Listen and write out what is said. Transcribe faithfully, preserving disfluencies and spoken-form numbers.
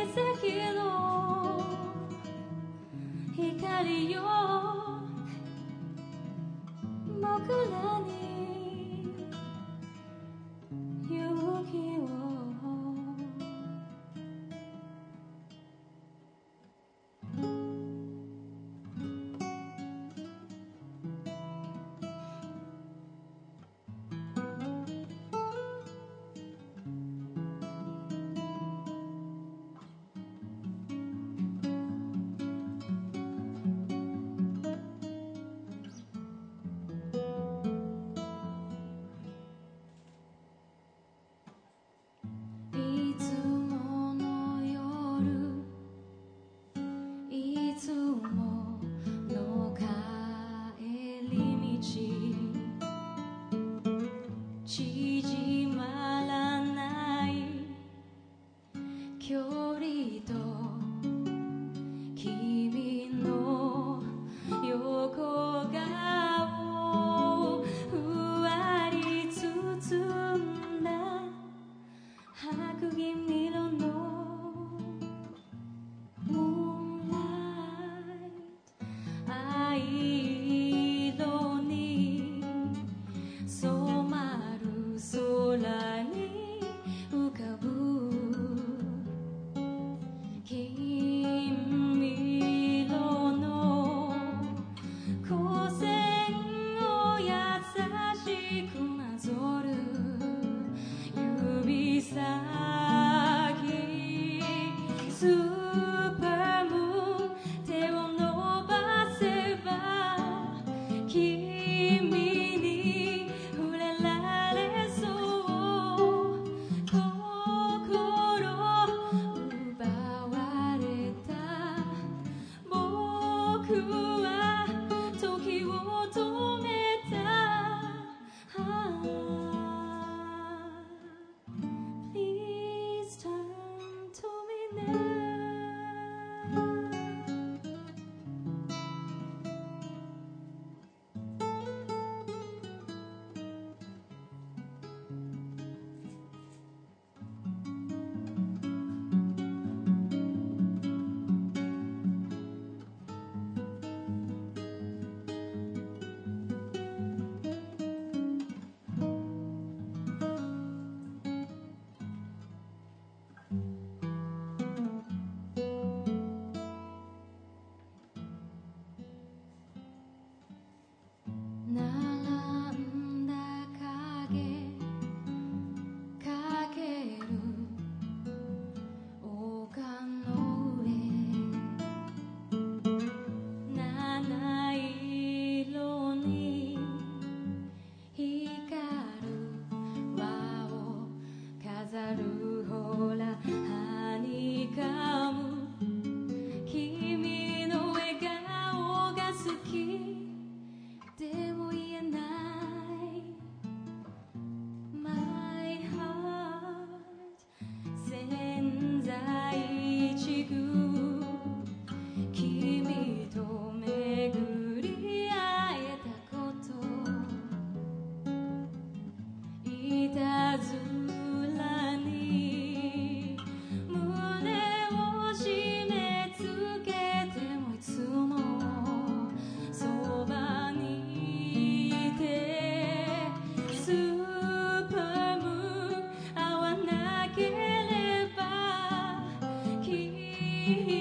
跡の光よ僕らに勇気をいつもの夜いつもの帰り道縮まらない距離と君の横顔ふわり包んだ白銀色の Moonlight 藍色に染まる空に浮かぶ金色の光線を優しくなぞる指先スーパームーン手を伸ばせば君に触れられそう心奪われた僕は時を止めた、ah, Please turn to me now. 並んだ影かける丘の上七色に光る輪を飾るほらハニカム君の笑顔が好きでも言えない My heart 千載一遇君と巡り会えたこといたずらに胸を締め付けてもいつもそばにいてスーパームーン会わなければ君